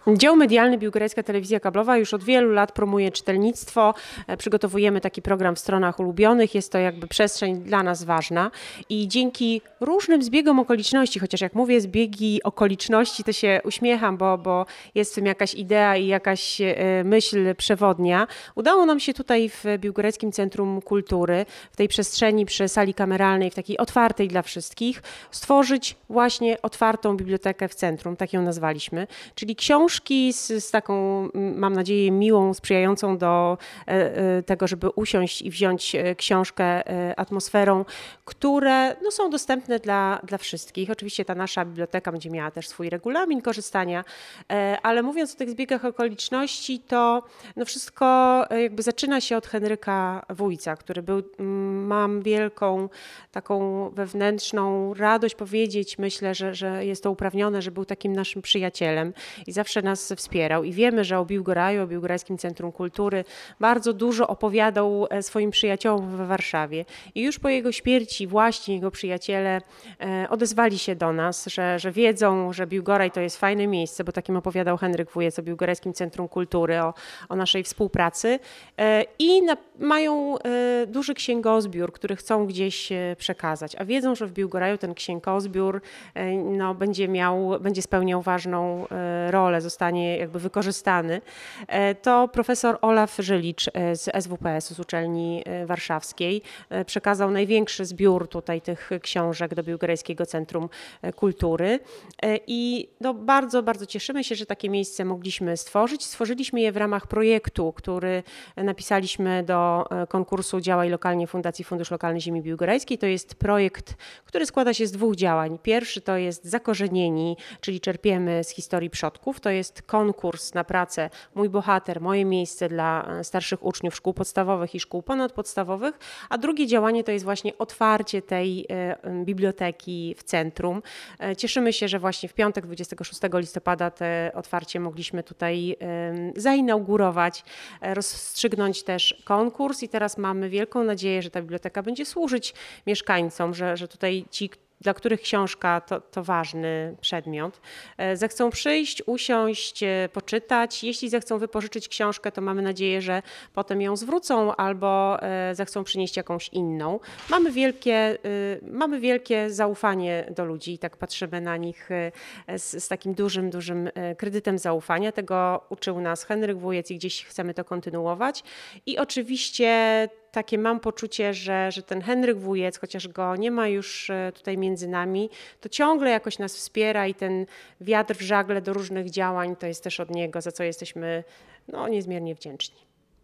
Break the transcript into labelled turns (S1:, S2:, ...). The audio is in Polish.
S1: Dział medialny Biłgorajska Telewizja Kablowa już od wielu lat promuje czytelnictwo. Przygotowujemy taki program w stronach ulubionych. Jest to jakby przestrzeń dla nas ważna i dzięki różnym zbiegom okoliczności, chociaż jak mówię zbiegi okoliczności, to się uśmiecham, bo jest w tym jakaś idea i jakaś myśl przewodnia. Udało nam się tutaj w Biłgorajskim Centrum Kultury, w tej przestrzeni przy sali kameralnej, w takiej otwartej dla wszystkich, stworzyć właśnie otwartą bibliotekę w centrum, tak ją nazwaliśmy, czyli książki z taką, mam nadzieję, miłą, sprzyjającą do tego, żeby usiąść i wziąć książkę atmosferą, które są dostępne dla wszystkich. Oczywiście ta nasza biblioteka będzie miała też swój regulamin korzystania, ale mówiąc o tych zbiegach okoliczności, to wszystko jakby zaczyna się od Henryka Wójca, który był, mam wielką taką wewnętrzną radość powiedzieć, myślę, że jest to uprawnione, że był takim naszym przyjacielem i zawsze nas wspierał. I wiemy, że o Biłgoraju, o Biłgorajskim Centrum Kultury bardzo dużo opowiadał swoim przyjaciołom we Warszawie. I już po jego śmierci właśnie jego przyjaciele odezwali się do nas, że wiedzą, że Biłgoraj to jest fajne miejsce, bo takim opowiadał Henryk Wujec o Biłgorajskim Centrum Kultury, o naszej współpracy. I mają duży księgozbiór, który chcą gdzieś przekazać. A wiedzą, że w Biłgoraju ten księgozbiór będzie spełniał ważną rolę, zostanie jakby wykorzystany. To profesor Olaf Żylicz z SWPS-u, z Uczelni Warszawskiej, przekazał największy zbiór tutaj tych książek do Biłgorajskiego Centrum Kultury i bardzo, bardzo cieszymy się, że takie miejsce mogliśmy stworzyć. Stworzyliśmy je w ramach projektu, który napisaliśmy do konkursu Działaj Lokalnie Fundacji Fundusz Lokalny Ziemi Biłgorajskiej. To jest projekt, który składa się z 2 działań. Pierwszy to jest Zakorzenieni, czyli czerpiemy z historii przodków. To jest konkurs na pracę Mój bohater, moje miejsce dla starszych uczniów szkół podstawowych i szkół ponadpodstawowych, a drugie działanie to jest właśnie otwarcie tej biblioteki w centrum. Cieszymy się, że właśnie w piątek 26 listopada te otwarcie mogliśmy tutaj zainaugurować, rozstrzygnąć też konkurs i teraz mamy wielką nadzieję, że ta biblioteka będzie służyć mieszkańcom, że tutaj ci, dla których książka to ważny przedmiot, zechcą przyjść, usiąść, poczytać. Jeśli zechcą wypożyczyć książkę, to mamy nadzieję, że potem ją zwrócą albo zechcą przynieść jakąś inną. Mamy wielkie zaufanie do ludzi i tak patrzymy na nich z takim dużym kredytem zaufania. Tego uczył nas Henryk Wujec i gdzieś chcemy to kontynuować. I oczywiście takie mam poczucie, że ten Henryk Wujec, chociaż go nie ma już tutaj między nami, to ciągle jakoś nas wspiera i ten wiatr w żagle do różnych działań to jest też od niego, za co jesteśmy niezmiernie wdzięczni.